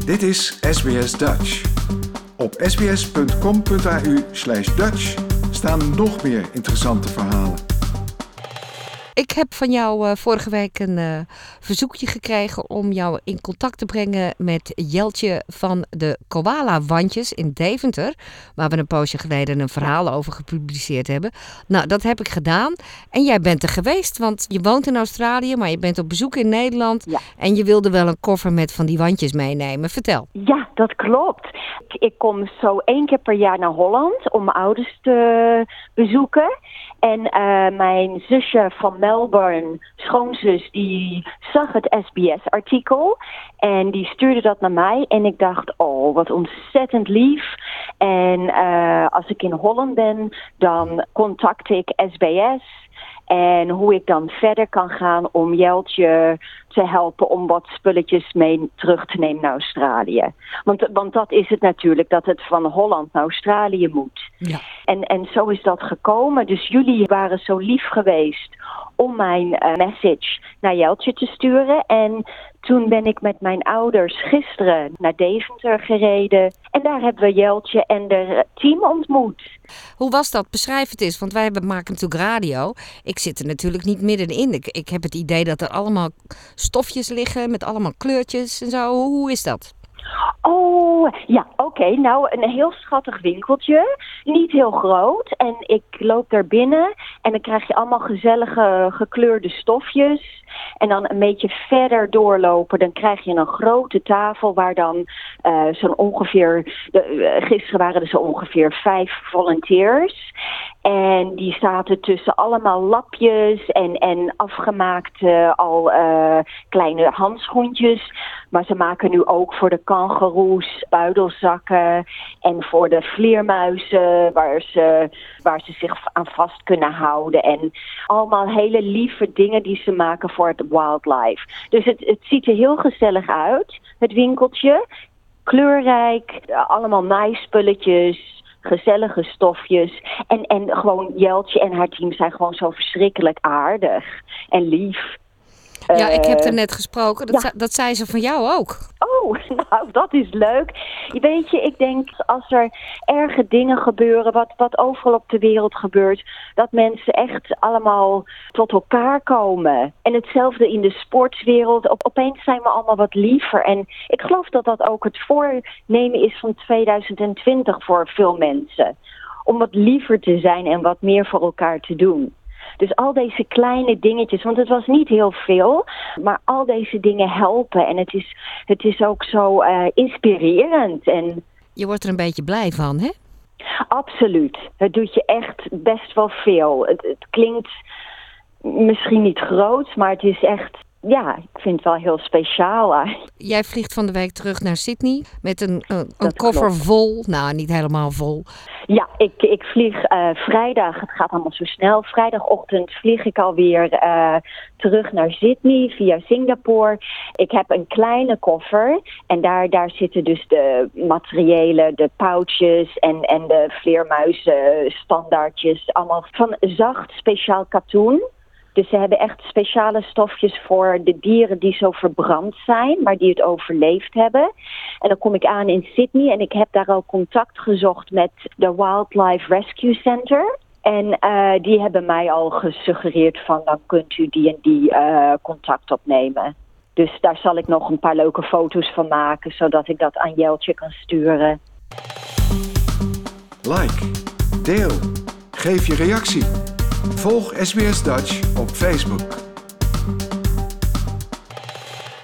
Dit is SBS Dutch. Op sbs.com.au/Dutch staan nog meer interessante verhalen. Ik heb van jou vorige week een verzoekje gekregen om jou in contact te brengen met Jeltje van de Koala-wandjes in Deventer, waar we een poosje geleden een verhaal over gepubliceerd hebben. Nou, dat heb ik gedaan. En jij bent er geweest, want je woont in Australië, maar je bent op bezoek in Nederland. Ja. En je wilde wel een koffer met van die wandjes meenemen. Vertel. Ja, dat klopt. Ik kom zo 1 keer per jaar naar Holland om mijn ouders te bezoeken. En mijn zusje van Melbourne, schoonzus, die zag het SBS-artikel. En die stuurde dat naar mij. En ik dacht, oh, wat ontzettend lief. En als ik in Holland ben, dan contact ik SBS. En hoe ik dan verder kan gaan om Jeltje te helpen om wat spulletjes mee terug te nemen naar Australië. Want dat is het natuurlijk, dat het van Holland naar Australië moet. Ja. En zo is dat gekomen. Dus jullie waren zo lief geweest om mijn message naar Jeltje te sturen. En toen ben ik met mijn ouders gisteren naar Deventer gereden. En daar hebben we Jeltje en het team ontmoet. Hoe was dat? Beschrijf het eens, want wij maken natuurlijk radio. Ik zit er natuurlijk niet middenin. Ik heb het idee dat er allemaal stofjes liggen met allemaal kleurtjes en zo. Hoe is dat? Oh, ja, oké. Nou, een heel schattig winkeltje. Niet heel groot. En ik loop daar binnen en dan krijg je allemaal gezellige gekleurde stofjes. En dan een beetje verder doorlopen, dan krijg je een grote tafel waar dan zo'n ongeveer... gisteren waren er zo ongeveer 5 volunteers. En die zaten tussen allemaal lapjes en afgemaakte kleine handschoentjes. Maar ze maken nu ook voor de kangoeroes buidelzakken en voor de vleermuizen waar ze zich aan vast kunnen houden. En allemaal hele lieve dingen die ze maken voor het wildlife. Dus het ziet er heel gezellig uit, het winkeltje. Kleurrijk, allemaal naaispulletjes, gezellige stofjes. En gewoon Jeltje en haar team zijn gewoon zo verschrikkelijk aardig en lief. Ja, ik heb er net gesproken. Dat zei ze van jou ook. Oh, nou, dat is leuk. Weet je, ik denk als er erge dingen gebeuren, wat overal op de wereld gebeurt, dat mensen echt allemaal tot elkaar komen. En hetzelfde in de sportswereld. Opeens zijn we allemaal wat liever. En ik geloof dat dat ook het voornemen is van 2020 voor veel mensen. Om wat liever te zijn en wat meer voor elkaar te doen. Dus al deze kleine dingetjes, want het was niet heel veel, maar al deze dingen helpen. En het is ook zo inspirerend. En Je wordt er een beetje blij van, hè? absoluut. Het doet je echt best wel veel. Het klinkt misschien niet groot, maar het is echt... Ja, ik vind het wel heel speciaal. Jij vliegt van de week terug naar Sydney met een koffer klopt. vol. Nou, niet helemaal vol. Ja, ik vlieg vrijdag, het gaat allemaal zo snel. Vrijdagochtend vlieg ik alweer terug naar Sydney via Singapore. Ik heb een kleine koffer en daar zitten dus de materiële, de pouches en de vleermuizen standaardjes. Allemaal van zacht speciaal katoen. Dus ze hebben echt speciale stofjes voor de dieren die zo verbrand zijn, maar die het overleefd hebben. En dan kom ik aan in Sydney en ik heb daar al contact gezocht met de Wildlife Rescue Center. En die hebben mij al gesuggereerd van dan kunt u die en die contact opnemen. Dus daar zal ik nog een paar leuke foto's van maken, zodat ik dat aan Jeltje kan sturen. Like, deel, geef je reactie. Volg SBS Dutch op Facebook.